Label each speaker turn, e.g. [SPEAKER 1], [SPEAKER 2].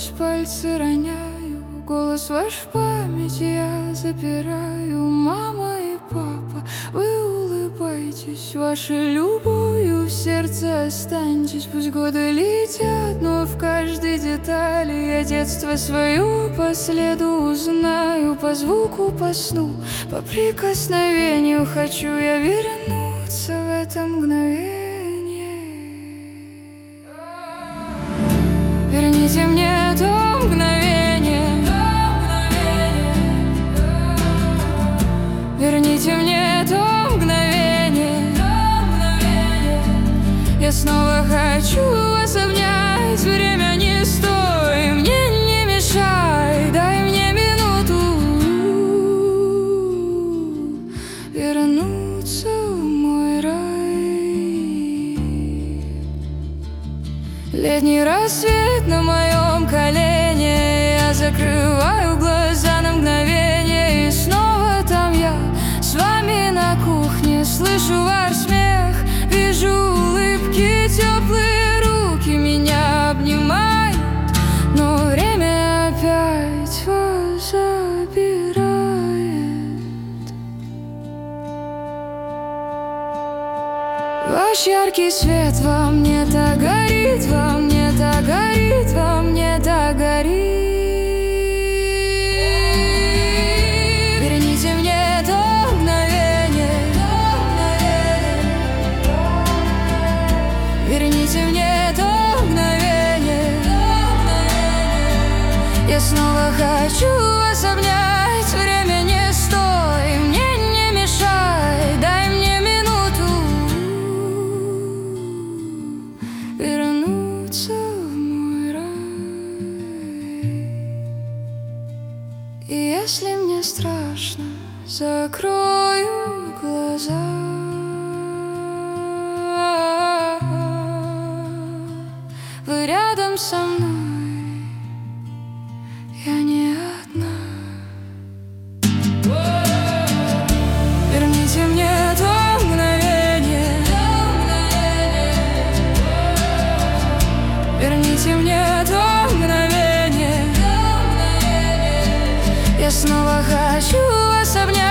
[SPEAKER 1] сквозь пальцы роняю. Голос ваш в памяти я запираю. Мама и папа, вы улыбайтесь, вашей любовью в сердце останьтесь. Пусть годы летят, но в каждой детали я детство свое по следу узнаю. По звуку, по сну, по прикосновению хочу я вернуться в это мгновение. Верните мне то мгновение. Верните мне то мгновение. Я снова хочу вас обнять. Время не стой, мне не мешай. Дай мне минуту вернуться в мой рай. Летний рассвет на моем колене. Я закрываю глаза на мгновение, и снова там я с вами на кухне. Слышу ваш смех, вижу улыбки, теплые руки меня обнимают. Но время опять вас забирает. Ваш яркий свет во мне так горит, во мне так горит, во мне так горит. Верните мне то мгновение. Верните мне то мгновение. Я снова хочу вас обнять. Время не стой, мне не мешай. Дай мне минуту вернуться в мой рай. И если мне страшно, закрою глаза. Вы рядом со мной, я не одна. Верните мне то мгновение. Верните мне то мгновение. Я снова хочу вас обнять.